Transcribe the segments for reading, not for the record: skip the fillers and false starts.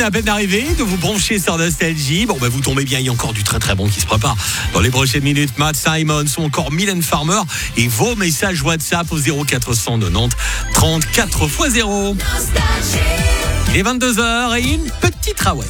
venez à peine d'arriver, de vous brancher sur Nostalgie. Bon, vous tombez bien, il y a encore du très très bon qui se prépare dans les prochaines minutes. Matt Simons ou encore Mylène Farmer. Et vos messages WhatsApp au 0490 30 4x0. Il est 22h et une petite rawette.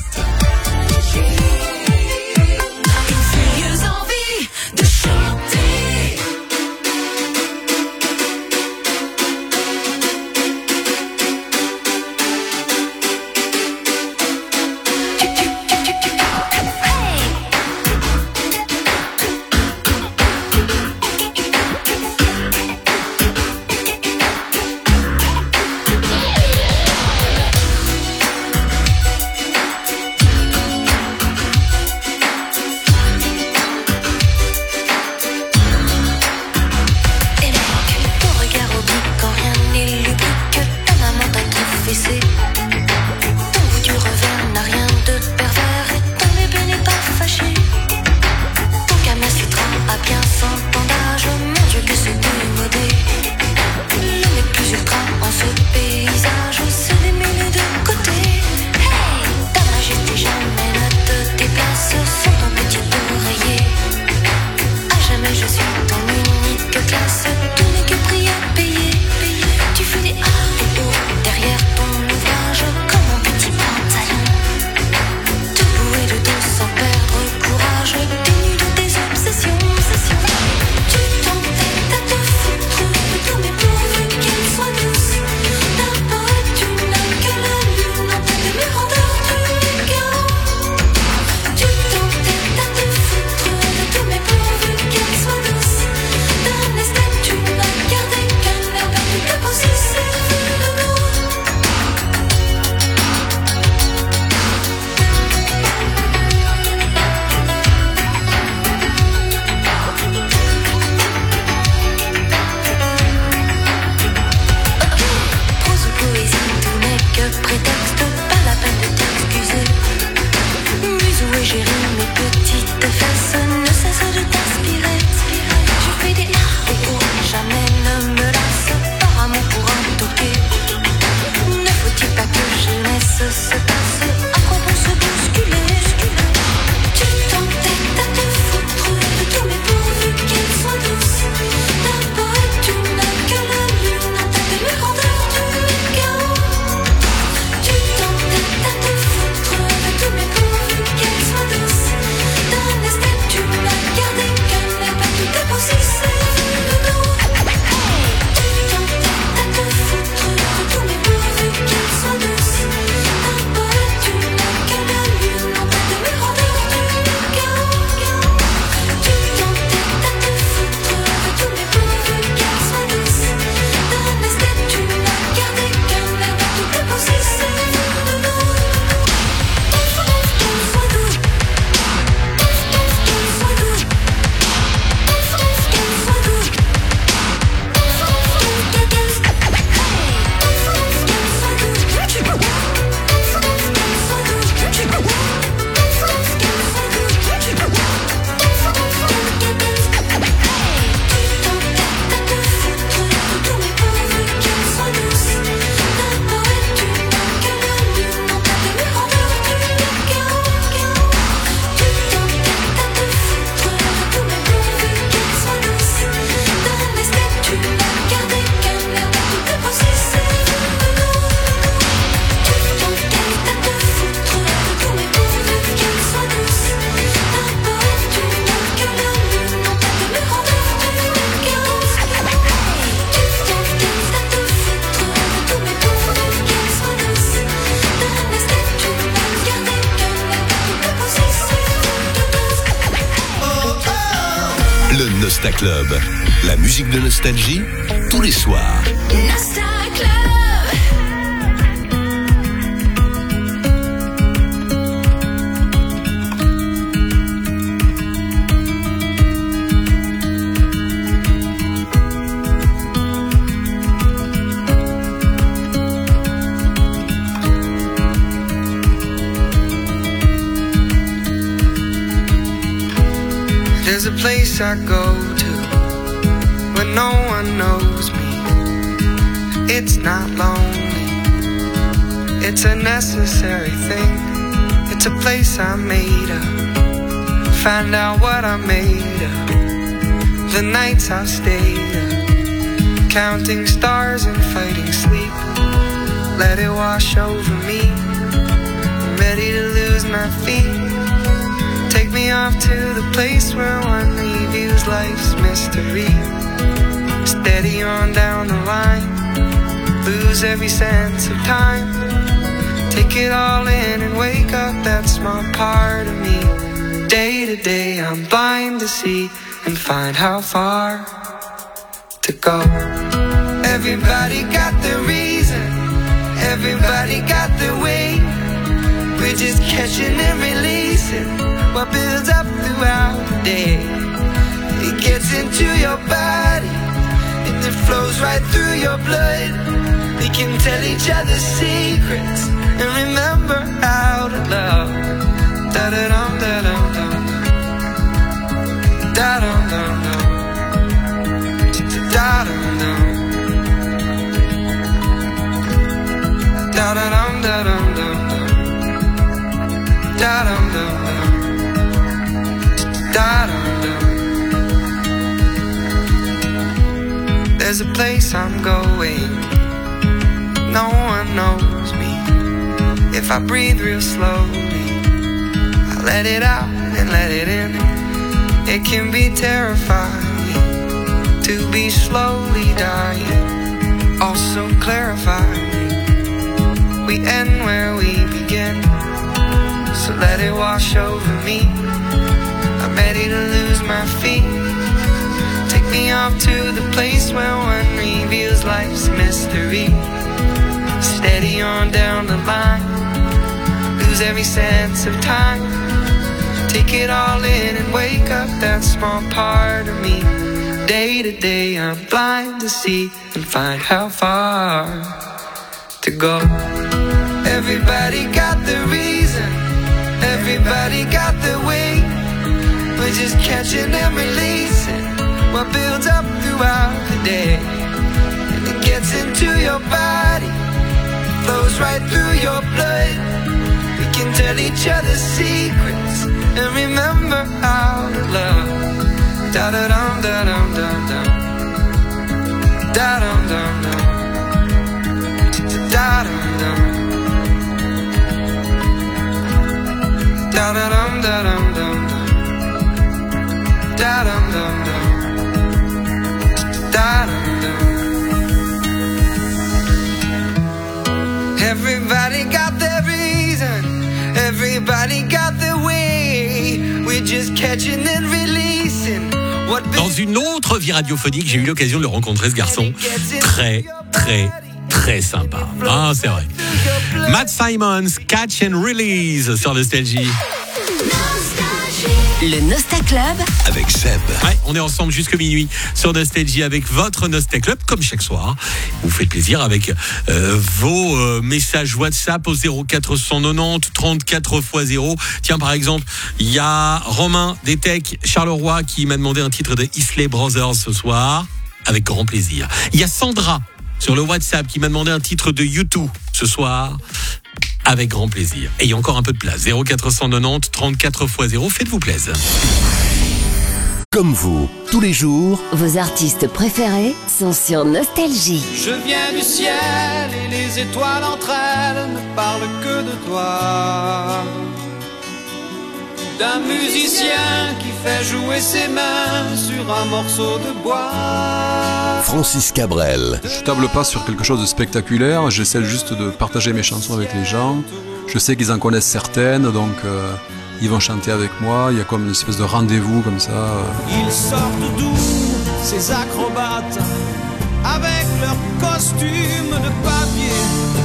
Le Nostal Club, la musique de nostalgie, tous les soirs. Nostal Club. There's a place I go to when no one knows me. It's not lonely, it's a necessary thing. It's a place I made up. Find out what I made up. The nights I've stayed up, counting stars and fighting sleep. Let it wash over me. I'm ready to lose my feet. Take me off to the place where one reviews life's mystery. Steady on down the line, lose every sense of time. Take it all in and wake up that small part of me. Day to day I'm blind to see and find how far to go. Everybody got the reason, everybody got the way. We're just catching and releasing what builds up throughout the day. It gets into your body and it flows right through your blood. We can tell each other secrets and remember how to love. Da-da-dum, da-dum-dum, da-dum-dum-dum, da-dum-dum, da-da-dum, da-dum-dum, da-dum-dum-dum, da-dum-dum. There's a place I'm going, no one knows me. If I breathe real slowly, I let it out and let it in. It can be terrifying to be slowly dying, also clarifying. We end where we begin, so let it wash over me. I'm ready to lose my feet. Take me off to the place where one reveals life's mystery. Steady on down the line, lose every sense of time. Take it all in and wake up that small part of me. Day to day I'm blind to see and find how far to go. Everybody got the reason, everybody got the way. We're just catching and releasing what builds up throughout the day. And it gets into your body, flows right through your blood. We can tell each other secrets and remember how to love. Da-da-dum, da-dum-dum-dum, da-dum-dum-dum, da-dum-dum, da-da-dum, da-dum-dum-dum, da-dum-dum-dum, da-dum-dum. Everybody got their reason, everybody got their way. We're just catching and releasing. Dans une autre vie radiophonique, j'ai eu l'occasion de le rencontrer, ce garçon. Très, très, très sympa. Ah, c'est vrai. Matt Simons, Catch and Release sur Nostalgie. Le Nosta Club avec Seb. Ouais, on est ensemble jusqu'à minuit sur Nostalgie avec votre Nosta Club, comme chaque soir. Vous faites plaisir avec vos messages WhatsApp au 0490 34 x 0. Tiens, par exemple, il y a Romain Détec, Charleroi, qui m'a demandé un titre de Isley Brothers ce soir, avec grand plaisir. Il y a Sandra sur le WhatsApp qui m'a demandé un titre de U2 ce soir, avec grand plaisir. Et il y a encore un peu de place. 0490 34 x 0. Faites-vous plaisir. Comme vous, tous les jours, vos artistes préférés sont sur Nostalgie. Je viens du ciel et les étoiles entre elles ne parlent que de toi. D'un musicien qui fait jouer ses mains sur un morceau de bois. Francis Cabrel. Je table pas sur quelque chose de spectaculaire, j'essaie juste de partager mes chansons avec les gens. Je sais qu'ils en connaissent certaines, donc ils vont chanter avec moi. Il y a comme une espèce de rendez-vous comme ça. Ils sortent d'où, ces acrobates, avec leurs costumes de papier.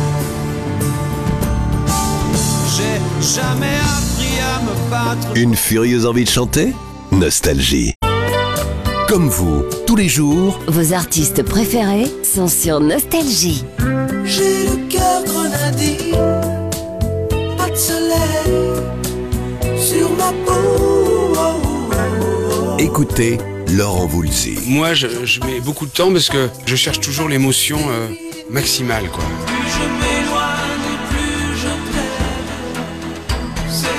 J'ai jamais appris à me battre. Une furieuse envie de chanter? Nostalgie. Comme vous, tous les jours, vos artistes préférés sont sur Nostalgie. J'ai le cœur grenadine, pas de soleil sur ma peau. écoutez Laurent Voulzy. Moi, je mets beaucoup de temps parce que je cherche toujours l'émotion maximale, quoi. Plus je m'éloigne, plus je t'aime. C'est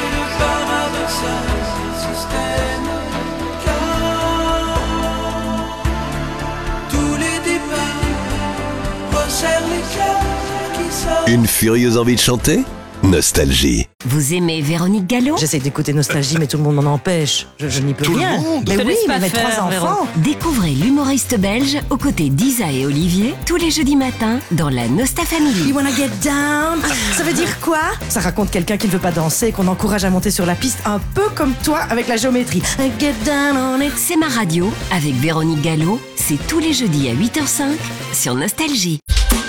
Une furieuse envie de chanter? Nostalgie. Vous aimez Véronique Gallo? J'essaie d'écouter Nostalgie, mais tout le monde m'en empêche. Je n'y peux rien. Mais oui, mais mes 3 enfants. Découvrez l'humoriste belge aux côtés d'Isa et Olivier tous les jeudis matins dans la Nosta Family. You wanna get down? Ça veut dire quoi? Ça raconte quelqu'un qui ne veut pas danser et qu'on encourage à monter sur la piste un peu comme toi avec la géométrie. Get down on it. C'est ma radio avec Véronique Gallo. C'est tous les jeudis à 8h05 sur Nostalgie.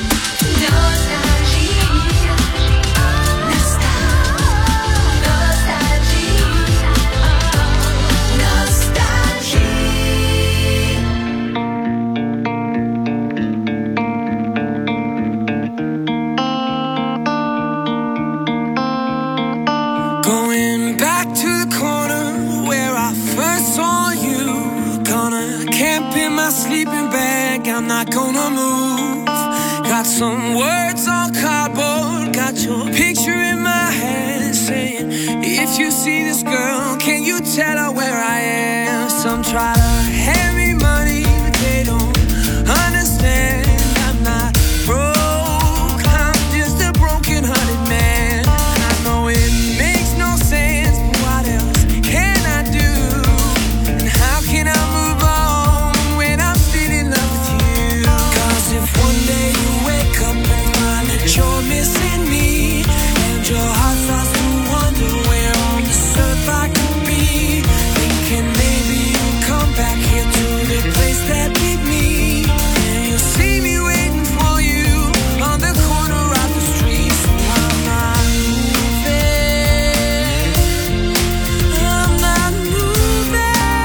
Going back to the corner where I first saw you. Gonna camp in my sleeping bag, I'm not gonna move. Got some words on cardboard, got your picture in my hand, saying, if you see this girl, can you tell her where I am? Some try to hand me money, but they don't understand. I'm not broke, I'm just a broken-hearted man. I know it makes no sense, but what else can I do? And how can I move on when I'm still in love with you? 'Cause if one day you wake up and find that you're missing me, and your heart starts to wonder where on this earth I could be, thinking maybe you'll come back here to the place that beat me, and you'll see me waiting for you on the corner of the street. So I'm not moving, I'm not moving.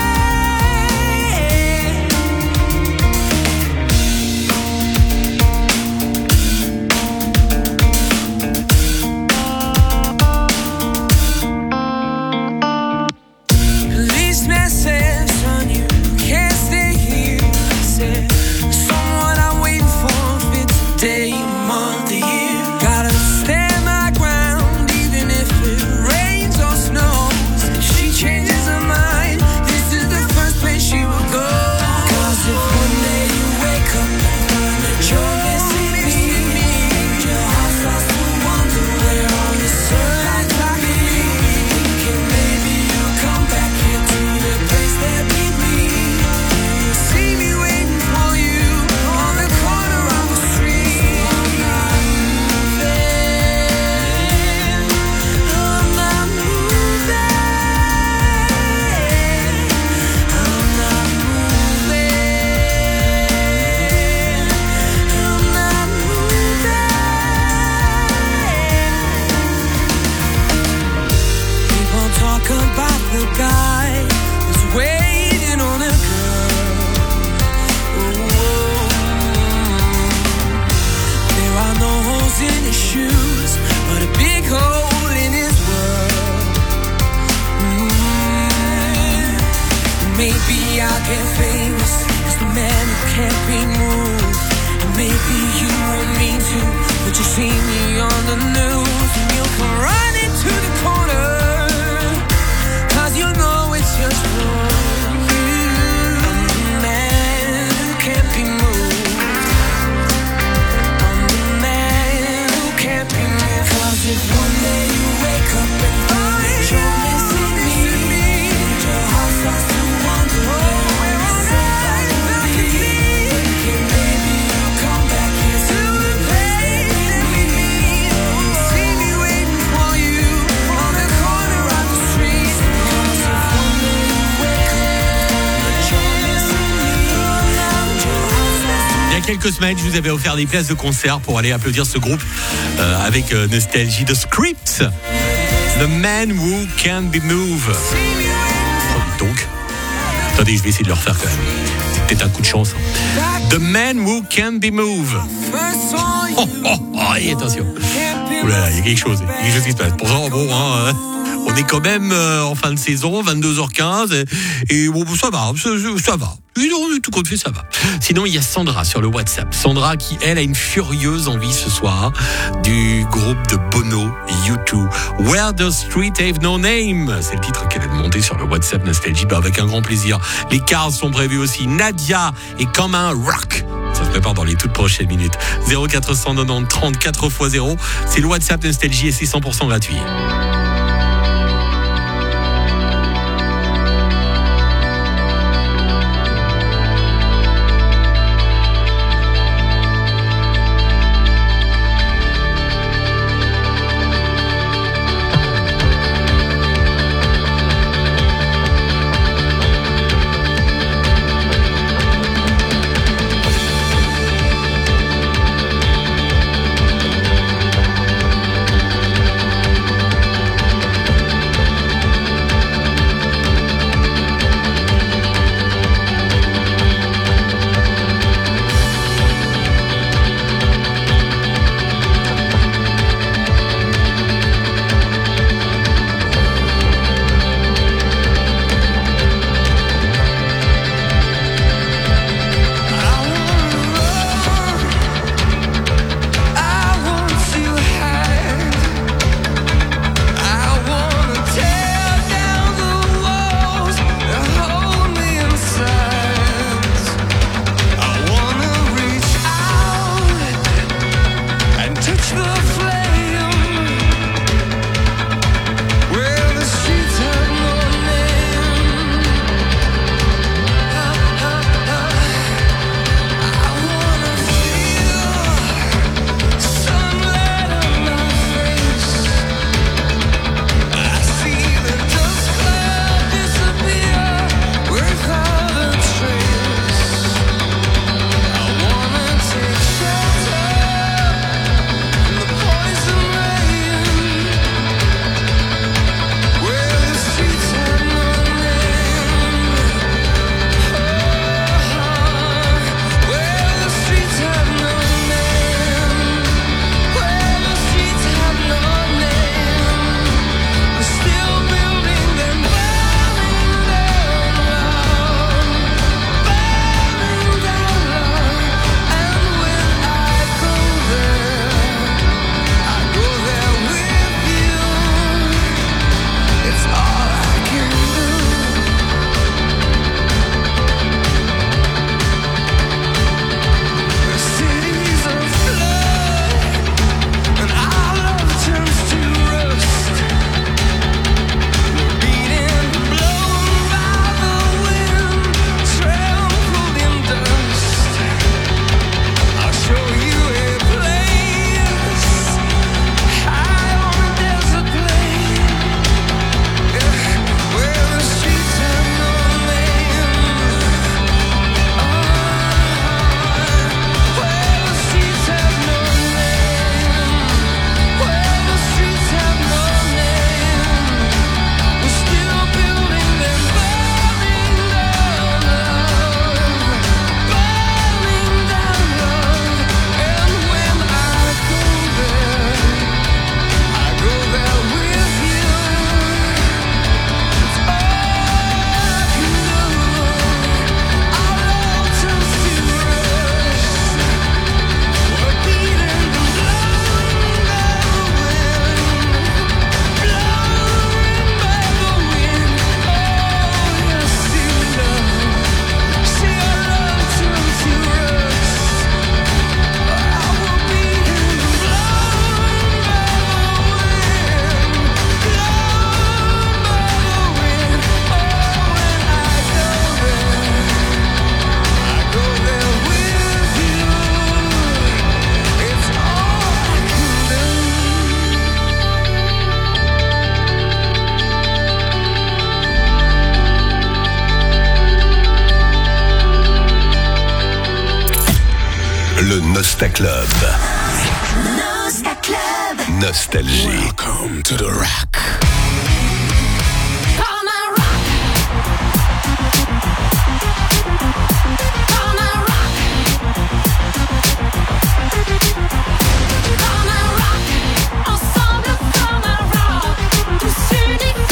Policeman says, son, you can't stay here. I said, someone I'm waiting for fits the day, month, the year. Gotta stand my ground, even if it rains or snows. If she changes her mind, this is the first place she will go. 'Cause if one day you wake up and find that you're missing me, your heart starts to wonder where on this earth I could be, thinking maybe you'll come back here to the place that beat me, you'll see me waiting for you on the corner of the street. I'm not moving, I'm not moving, I'm not moving. People talk about the guy who's waiting on a girl. There are no holes in his shoes, but a big hole in his world. Maybe I'll get famous as the man who can't be moved. And maybe you want me to, but you see me on the news and you'll come running to the corner, 'cause you know it's just for you. I'm the man who can't be moved, I'm the man who can't be moved. 'Cause if one day you wake up and find that you're missing me, and your heart starts to wonder where on this earth I could be, thinking maybe you'll come back here to the place that beat me, you'll see me waiting for you on the corner of the street. 'Cause if one day you wake up and you're missing me, and your heart starts to Il y a quelques semaines, je vous avais offert des places de concert pour aller applaudir ce groupe avec Nostalgie, The Script, The Man Who Can Be Moved. Donc, attendez, je vais essayer de le refaire quand même. C'est peut-être un coup de chance. The Man Who Can Be Moved. first saw you. Oh, et attention. Ouh là là, il y a quelque chose qui se passe. Pourtant, bon, On est quand même en fin de saison, 22h15, et bon, ça va. Tout compte fait, ça va. Sinon, il y a Sandra sur le WhatsApp. Sandra qui, elle, a une furieuse envie ce soir du groupe de Bono, U2. Where the Street Have No Name. C'est le titre qu'elle a demandé sur le WhatsApp Nostalgie. Avec un grand plaisir. Les Cars sont prévus aussi. Nadia et comme un rock. Ça se prépare dans les toutes prochaines minutes. 0490 30 4x0. C'est le WhatsApp Nostalgie et c'est 100% gratuit. Le Nosta Club. Nosta Club. Nostalgie. Welcome to the rock. Ensemble comme un rock, tous unis.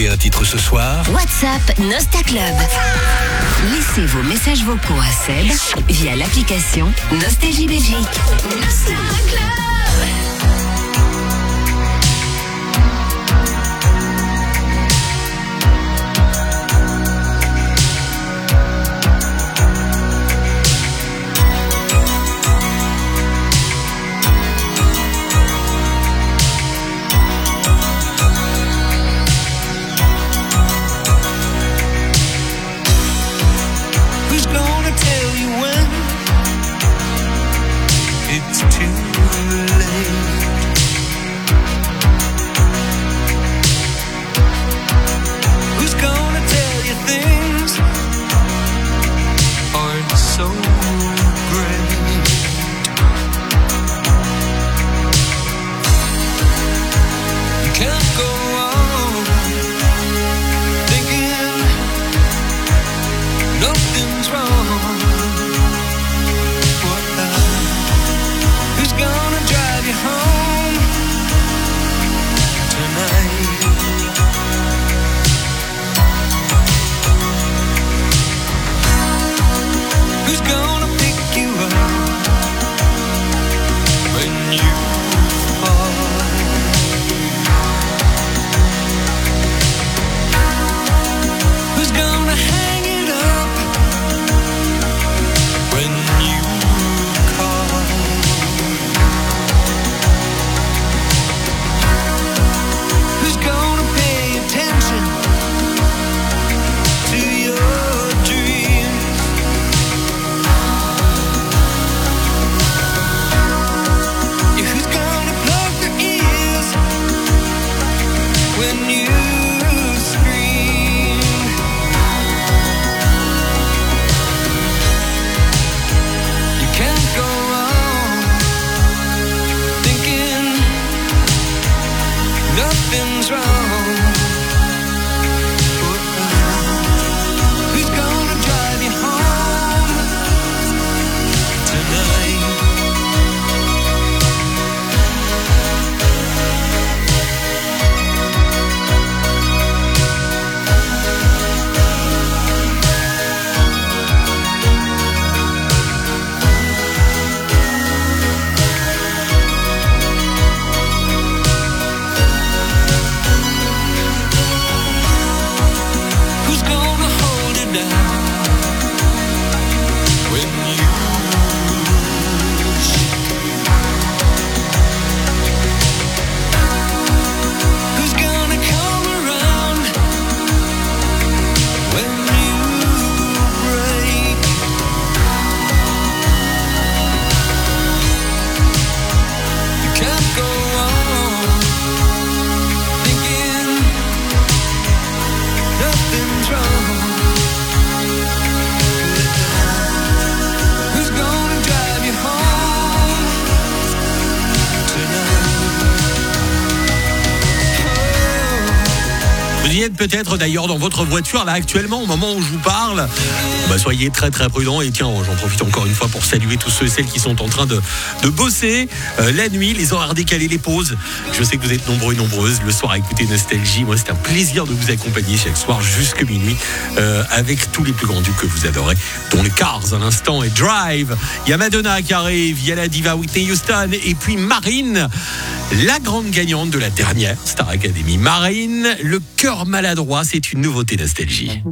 un titre ce soir? WhatsApp Nostaclub. Laissez vos messages vocaux à Seb via l'application Nostalgie Belgique. Who's gonna tell you when it's too late? Who's gonna tell you things aren't so great? You can't go on thinking nothing's wrong. Who's gonna drive you home tonight? Who's gonna pick you up when you fall? Who's gonna hang it up when you call? Who's gonna pay attention to your dreams? Yeah, who's gonna plug their ears when you scream? You can't go on thinking nothing's wrong. Who's gonna drive you home tonight? Who's gonna hold it down when you lose? Who's gonna come around when you break? You can't go on thinking nothing's wrong. Who's gonna drive you home tonight? Vous y êtes peut-être d'ailleurs dans votre voiture là actuellement au moment où je vous parle. Soyez très très prudents et tiens, j'en profite encore une fois pour saluer tous ceux et celles qui sont en train de bosser la nuit, les horaires décalés, les pauses. Je sais que vous êtes nombreux et nombreuses le soir à écouter Nostalgie. Moi, c'est un plaisir de vous accompagner chaque soir jusque minuit avec tous les plus grands tubes que vous adorez, dont les Cars à l'instant et Drive. Il y a Madonna qui arrive, il y a la diva Whitney Houston et puis Marine, la grande gagnante de la dernière Star Academy. Marine, le cœur maladroit, c'est une nouveauté Nostalgie.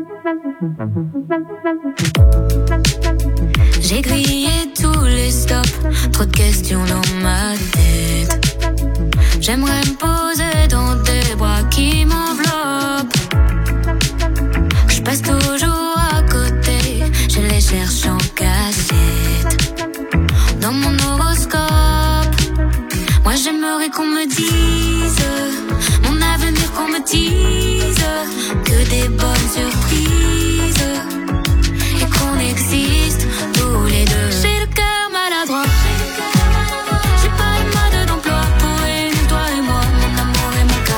J'ai grillé tous les stops, trop de questions dans ma tête. J'aimerais me poser dans des bras qui m'enveloppent. Je passe toujours à côté, je les cherche en cachette. Dans mon horoscope, moi j'aimerais qu'on me dise mon avenir, qu'on me dise que des bonnes surprises et qu'on existe tous les deux. J'ai le cœur maladroit, j'ai pas le mode d'emploi pour une, toi et moi, mon amour et mon cœur.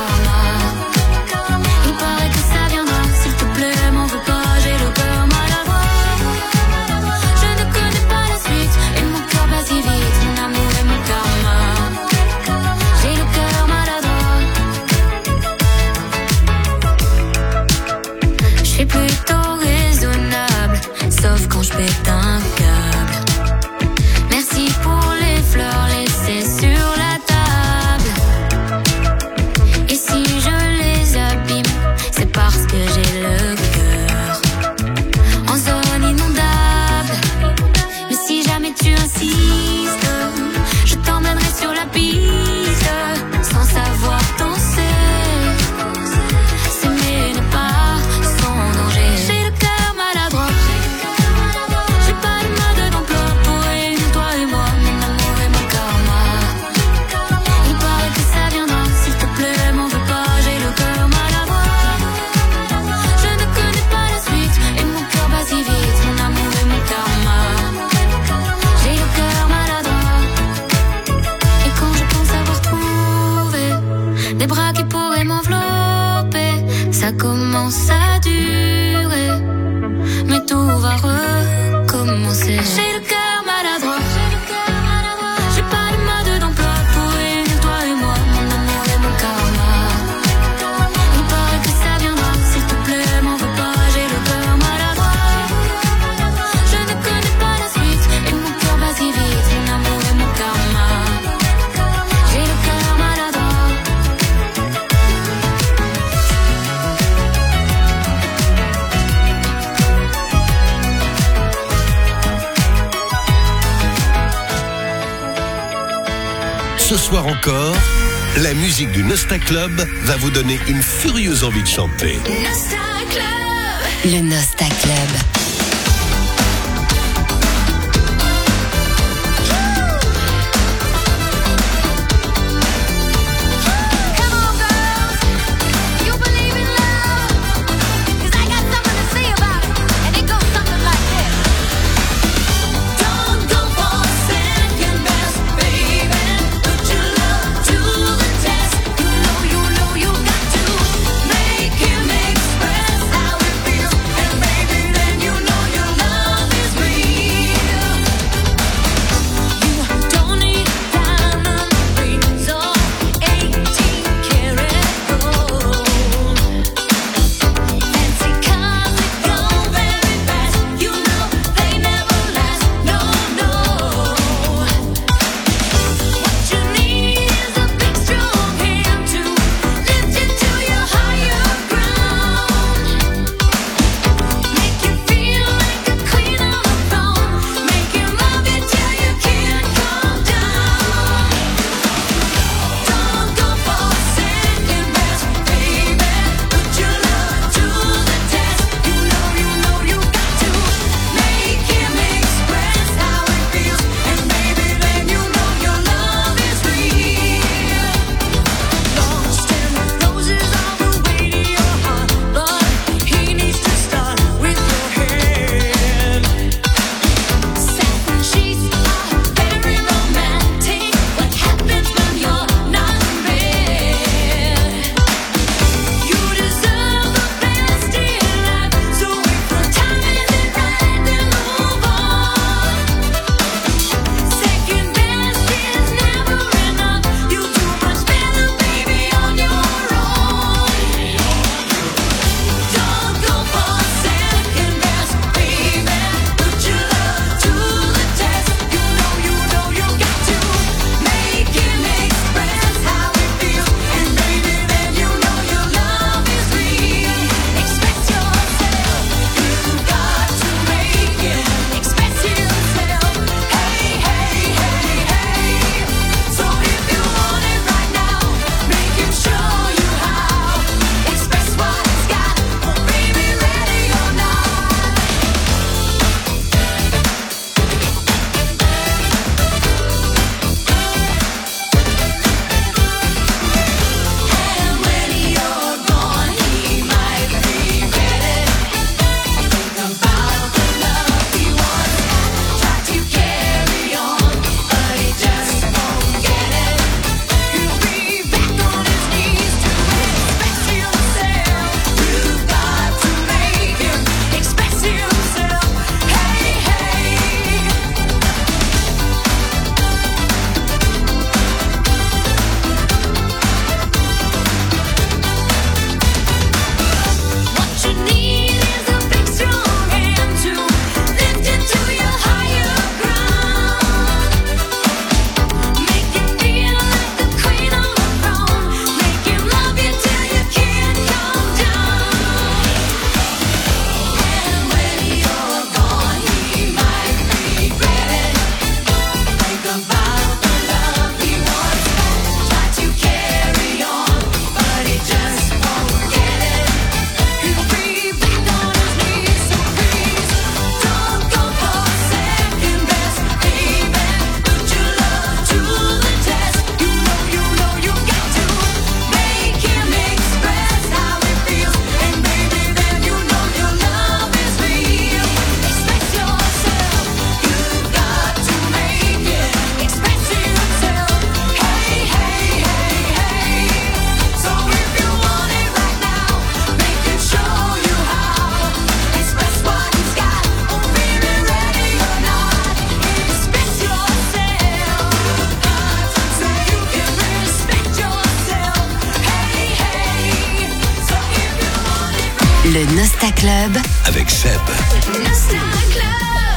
insistes, je t'emmènerai sur la piste, sans savoir danser. S'aimer n'est pas sans danger. J'ai le cœur maladroit, j'ai pas de mode d'emploi pour réunir toi et moi, mon amour et mon karma. Il paraît que ça viendra, s'il te plaît, m'en veux pas, j'ai le cœur maladroit. Je ne connais pas la suite, et mon cœur bat si vite, mon amour et mon karma. J'ai le cœur maladroit, et quand je pense avoir trouvé des bras qui pourraient m'envelopper, ça commence à durer, mais tout va recommencer. J'ai le cœur maladroit, j'ai pas de mode d'emploi pour réunir toi et moi, mon amour et mon karma. Il paraît que ça viendra, s'il te plaît, m'en veux pas, j'ai le cœur maladroit. Je ne connais pas la suite, et mon cœur bat si vite, mon amour et mon karma. J'ai le cœur maladroit. Ce soir encore, la musique du Nostal Club va vous donner une furieuse envie de chanter. Le Nostal Club. You Le Nosta Club avec Seb. Nosta Club.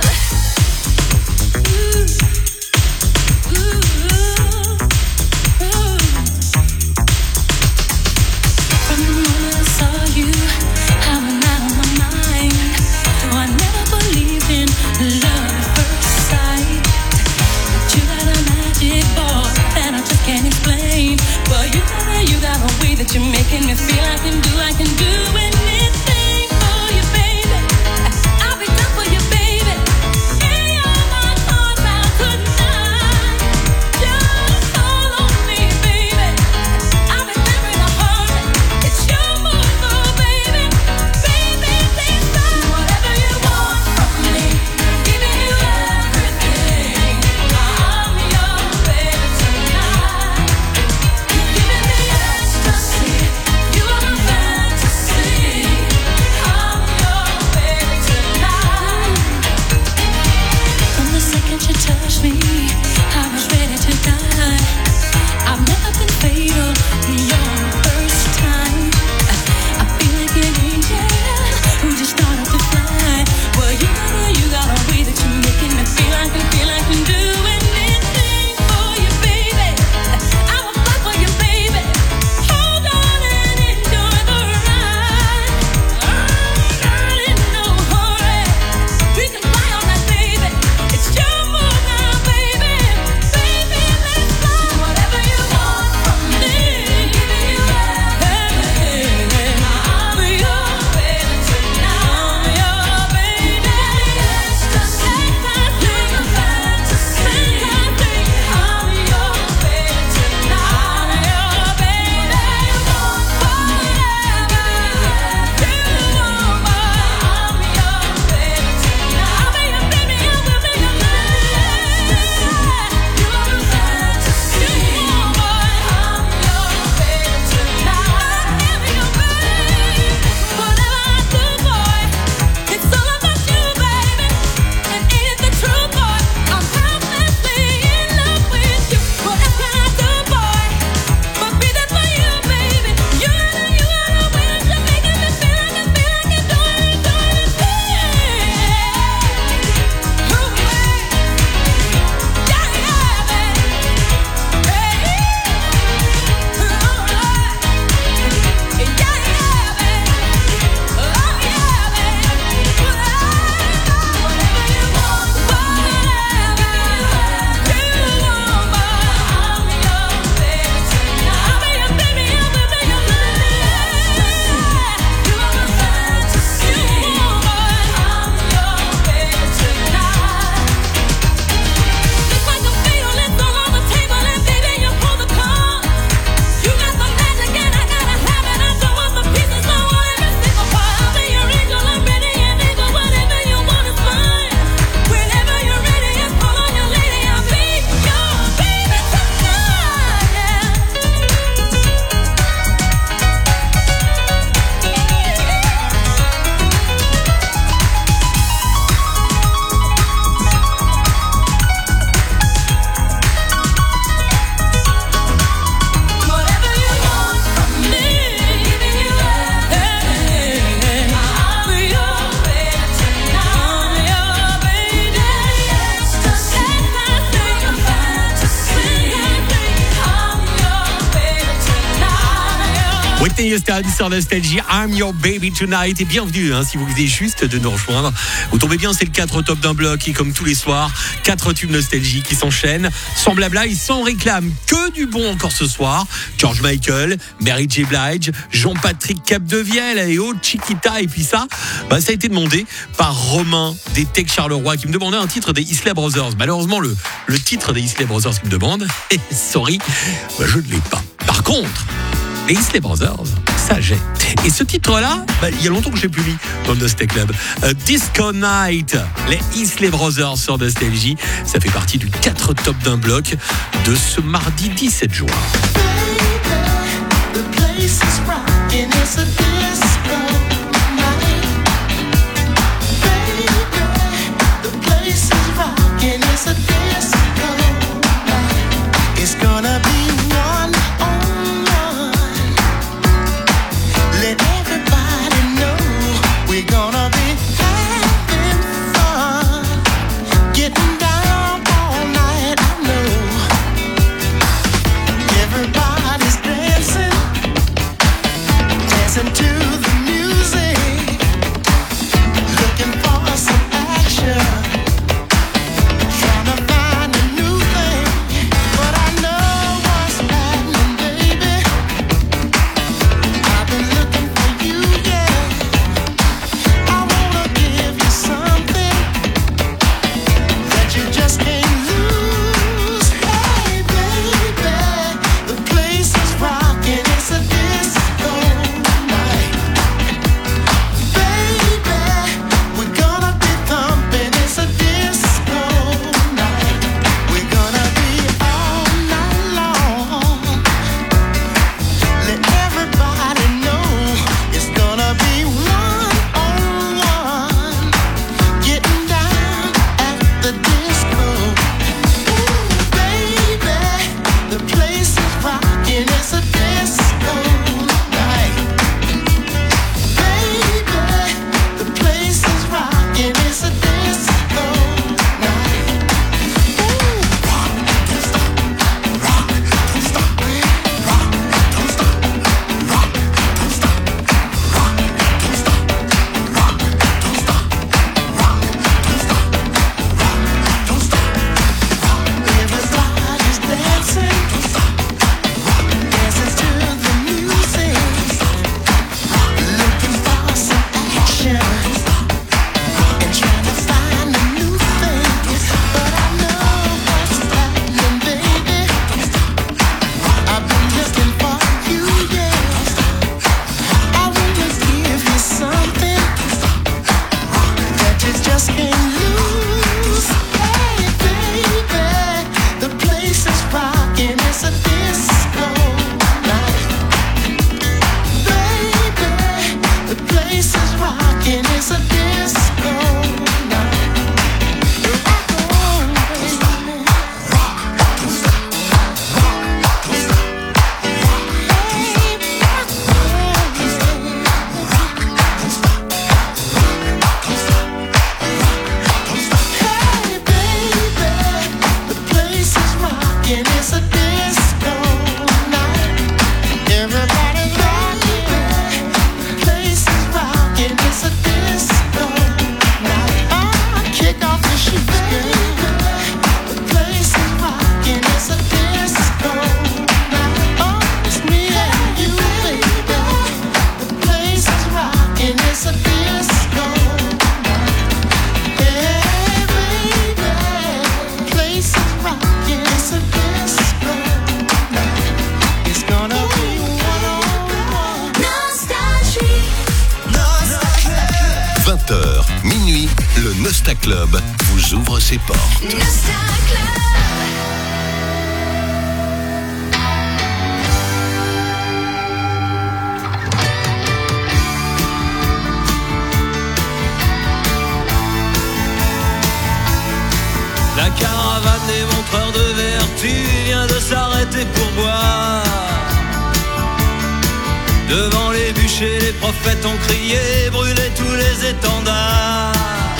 You're making me feel I can do anything for you, baby. I'll be down for you, baby. In your mind, thoughts out tonight. Just call on me, baby. I'll be there in a hurry. It's your move, baby. Baby, please do whatever you want from me. Giving you everything. I'm your baby tonight. You're giving me ecstasy. You are my fantasy. I'm your baby tonight. From the second you touched me, I was ready to die. I've never been fatal. You're the first time. I feel like an angel who just started to fly. Well, you got a way that you're making me feel I can do anything for you, baby. I will fly for you, baby. Hold on and enjoy the ride. Not in no hurry. We can fly all night, baby. It's your move now, baby. Baby, let's fly. Whatever you want from me. Giving you everything. I'm your baby tonight. I'm your baby. Ecstasy. You're my fantasy. I'm your baby tonight. I'm your baby. Whatever you want, I'm your baby tonight. I'll be your baby. I will be your baby. You're my fantasy. I'm your baby tonight. I'm your baby. Whatever I do, boy, it's all about you, baby. And ain't it the truth, boy? I'm helplessly in love with you. What else can I do, boy, but be there for you, baby? You are the winner. You're making me feel I can do anything. Whitney Houston sur Nostalgie, I'm Your Baby Tonight. Et bienvenue, si vous venez juste de nous rejoindre. Vous tombez bien, c'est le 4 top d'un bloc et comme tous les soirs, 4 tubes Nostalgie qui s'enchaînent. Sans blabla et sans réclame, que du bon encore ce soir. George Michael, Mary J. Blige, Jean-Patrick Capdevielle et autres Chiquita. Et puis ça a été demandé par Romain des Tech Charleroi qui me demandait un titre des Isley Brothers. Malheureusement, le titre des Isley Brothers qu'il me demande, sorry, je ne l'ai pas. Par contre, les Isley Brothers, ça jette. Et ce titre-là, il y a longtemps que je l'ai plus mis dans le Nostalgie Club. Disco Night, les Isley Brothers sur Nostalgie. Ça fait partie du 4 top d'un bloc de ce mardi 17 juin. Let everybody know Club vous ouvre ses portes. La caravane des montreurs de vertu vient de s'arrêter pour boire. Devant les bûchers, les prophètes ont crié, brûlé tous les étendards.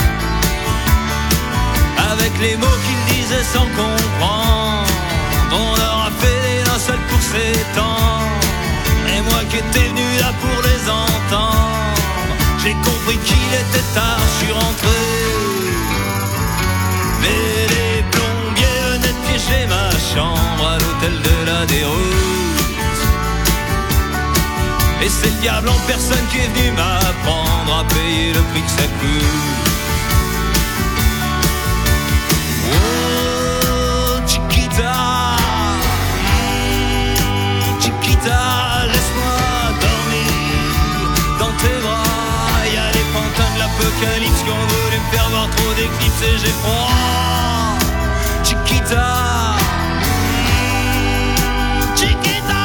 Avec les mots qu'ils disaient sans comprendre, on leur a fait des linceuls pour s'étendre. Et moi qui étais venu là pour les entendre, j'ai compris qu'il était tard, je suis rentré. Mais les plombiers venaient de piéger ma chambre à l'hôtel de la Déroute. Et c'est le diable en personne qui est venu m'apprendre à payer le prix que ça coûte. Oh, Chiquita, Chiquita, laisse-moi dormir dans tes bras. Y a les pantins de l'apocalypse qui ont voulu me faire voir trop d'éclipses et j'ai froid. Chiquita, Chiquita.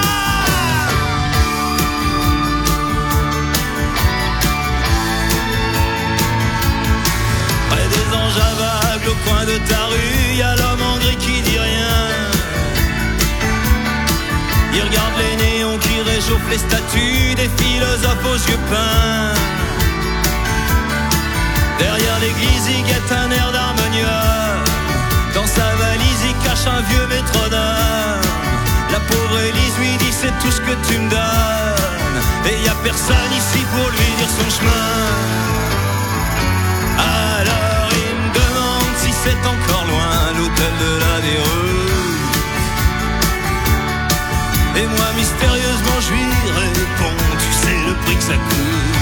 Près des anges aveugles au coin de ta rue, y a l'homme en gris qui dit rien. Il regarde les néons qui réchauffent les statues des philosophes aux yeux peints. Derrière l'église, il guette un air d'harmonieux. Dans sa valise, il cache un vieux métronome. La pauvre Élise lui dit c'est tout ce que tu me donnes. Et y a personne ici pour lui dire son chemin. Alors il me demande si c'est encore loin l'hôtel de la Déroute. Et moi mystérieusement je lui réponds, tu sais le prix que ça coûte.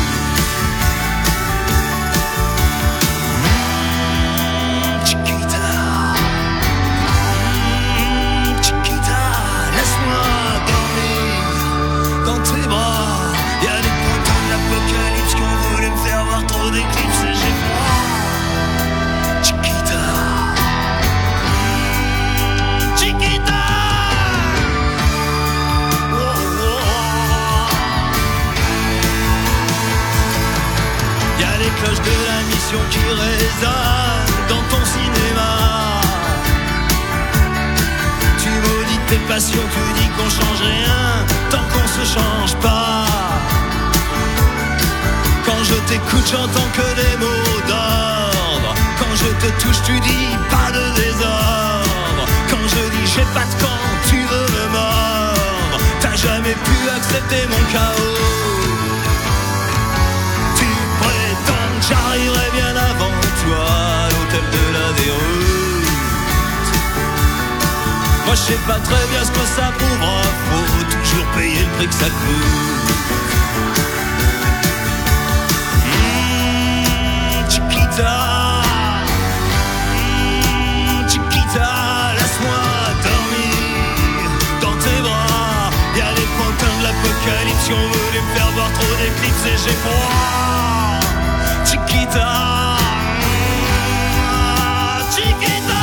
D'éclipse et j'ai froid. Chiquita, Chiquita. Oh, oh, oh. Y'a les cloches de la mission qui résonnent dans ton cinéma. Tu maudis tes passions, tu dis qu'on change rien tant qu'on se change pas. Quand je t'écoute, j'entends que des mots d'ordre. Quand je te touche, tu dis pas de désordre. Quand je dis j'ai pas de camp, tu veux me mordre. T'as jamais pu accepter mon chaos. Tu prétends que j'arriverai bien avant toi à l'hôtel de la Déroute. Moi je sais pas très bien ce que ça prouvera. Faut toujours payer le prix que ça coûte. Chiquita, laisse-moi dormir dans tes bras. Y'a les pantins de l'apocalypse qui ont voulu me faire voir trop d'éclipses et j'ai froid. Chiquita, Chiquita.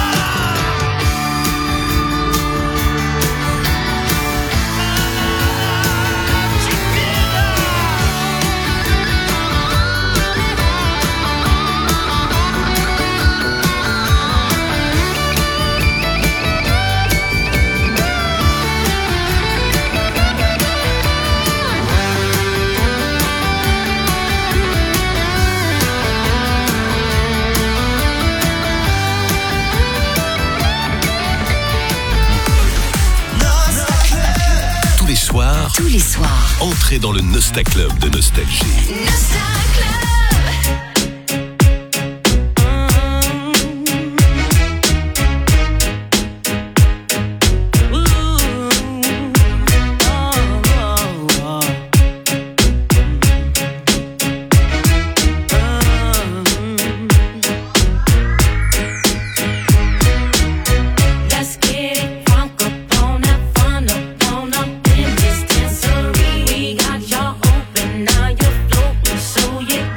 Tous les soirs, entrez dans le Nosta Club de Nostalgie. Nosta Club. So you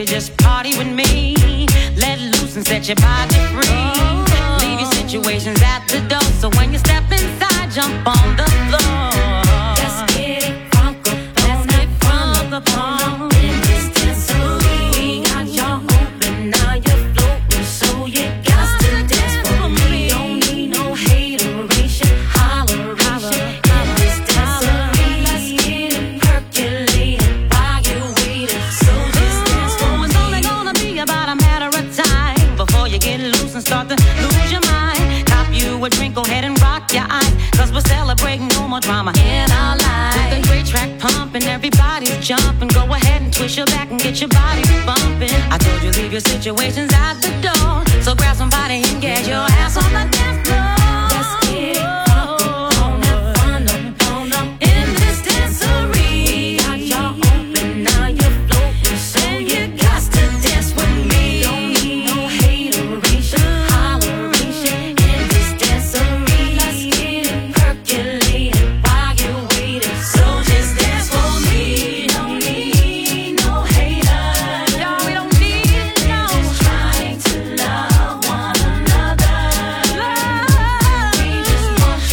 just party with me. Let loose and set your body free. Leave your situations at the door. So when you step inside, jump on the floor. Let's get it crunk up. Let's get crunk up on in this dancery. We got y'all open, now you're floating, so you got to dance for me. Don't need no hateration, holleration in this dancery. Let's get it percolating while you're waiting, so just dance for me. It's only gonna be about a matter of time before you get loose and start to lose your mind. Cop you a drink, go ahead and rock your eyes, 'cause we're celebrating no more drama in our lives. With a great track pumping, everybody's jumping. Go ahead and twist your back and get your body bumping. I told you leave your situations at the door, so grab somebody and get your ass on the dance floor. Let's get it crunk up, on that fun up in this dancery. Got y'all open, now you're floating, so you got to dance with me. Don't need no hateration, holleration in this dancery. Let's get it percolating while you're waiting, so just dance for me. Don't need no haters, No, we don't need no. just trying to love one another. We just want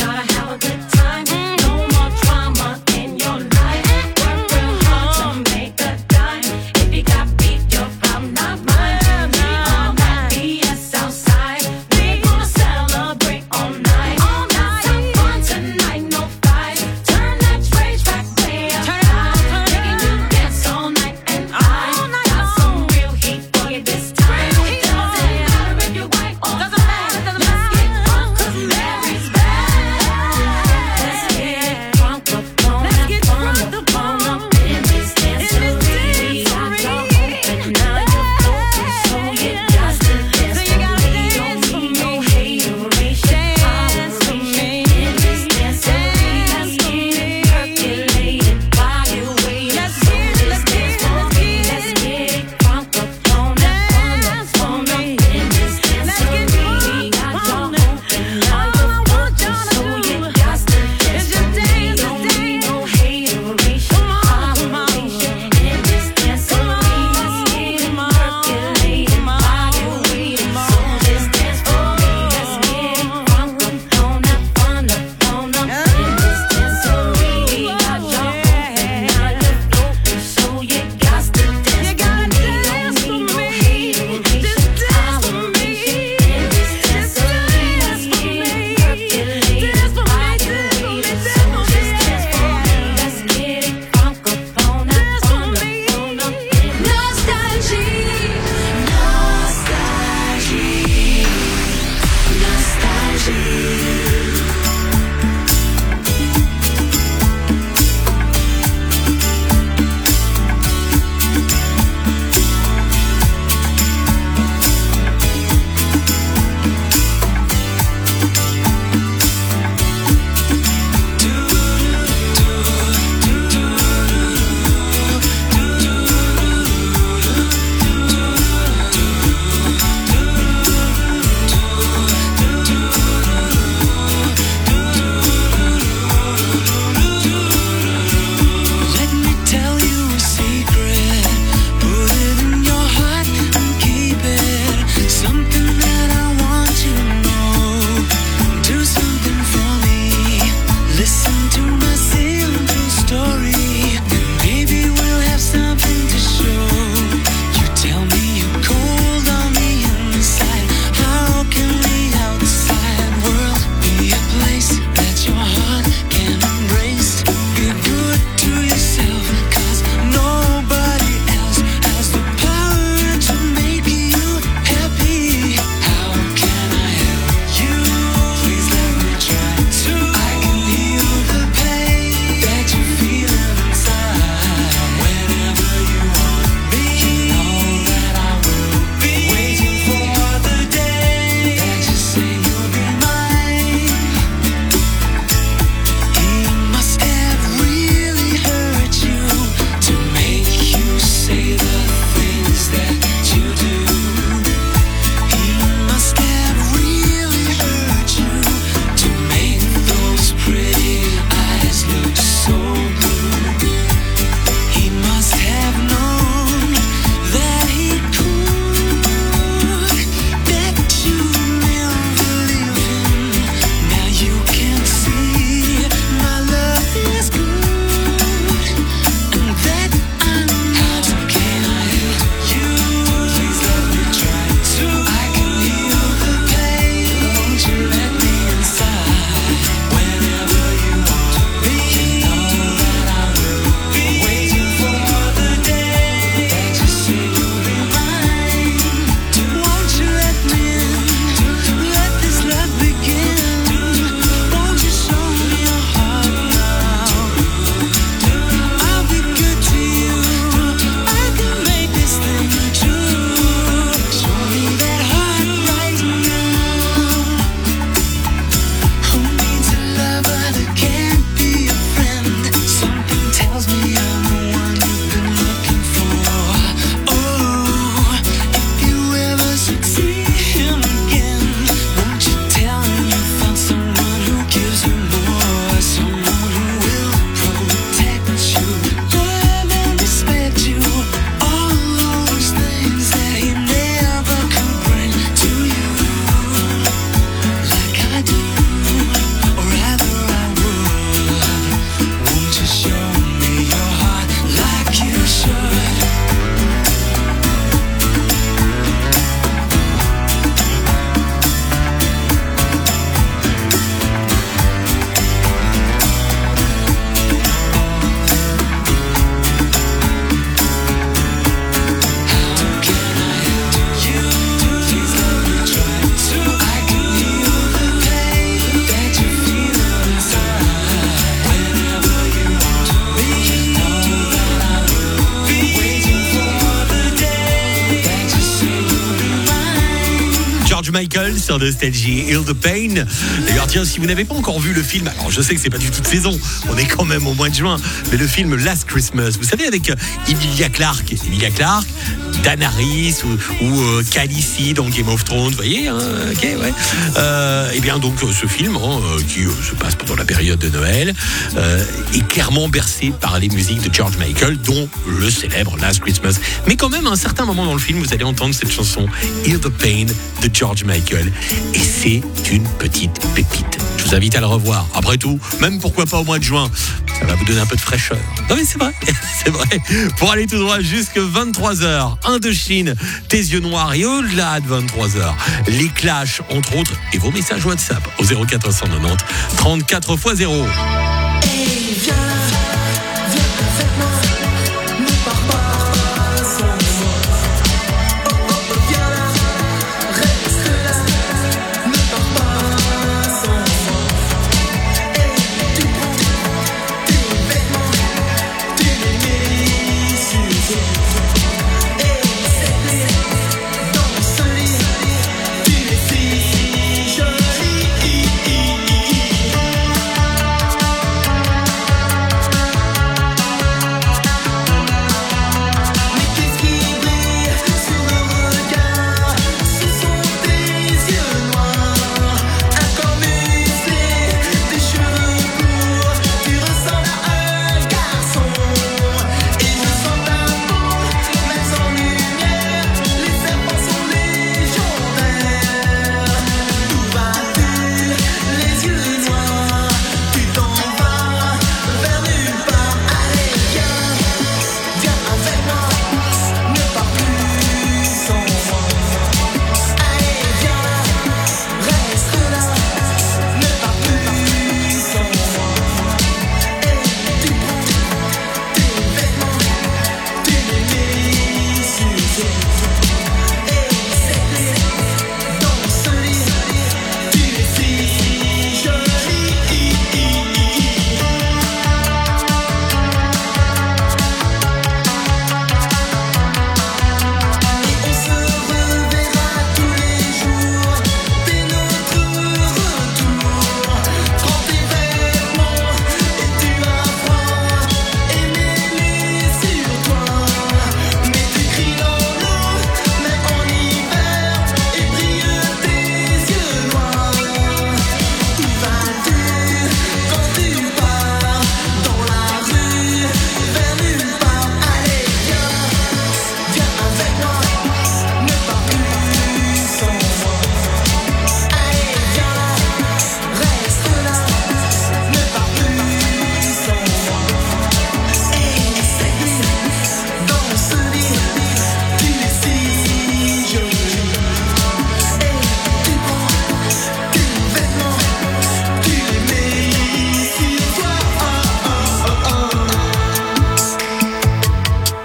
Michael sur Nostalgie, Heal the Pain. D'ailleurs, tiens, si vous n'avez pas encore vu le film, alors je sais que c'est pas du tout de saison, on est quand même au mois de juin, mais le film Last Christmas, vous savez, avec Emilia Clarke, Dan Harris ou Khaleesi dans Game of Thrones, vous voyez, hein, ok, ouais. Et bien donc ce film qui se passe pendant la période de Noël est clairement bercé par les musiques de George Michael, dont le célèbre Last Christmas. Mais quand même, à un certain moment dans le film, vous allez entendre cette chanson Heal the Pain de George Michael, et c'est une petite pépite. Je vous invite à le revoir. Après tout, même pourquoi pas au mois de juin, ça va vous donner un peu de fraîcheur. Non mais c'est vrai, c'est vrai. Pour aller tout droit jusque 23h, Indochine, Tes yeux noirs, et au-delà de 23h, les Clash entre autres, et vos messages WhatsApp au 0490 34 x 0. Hey, viens.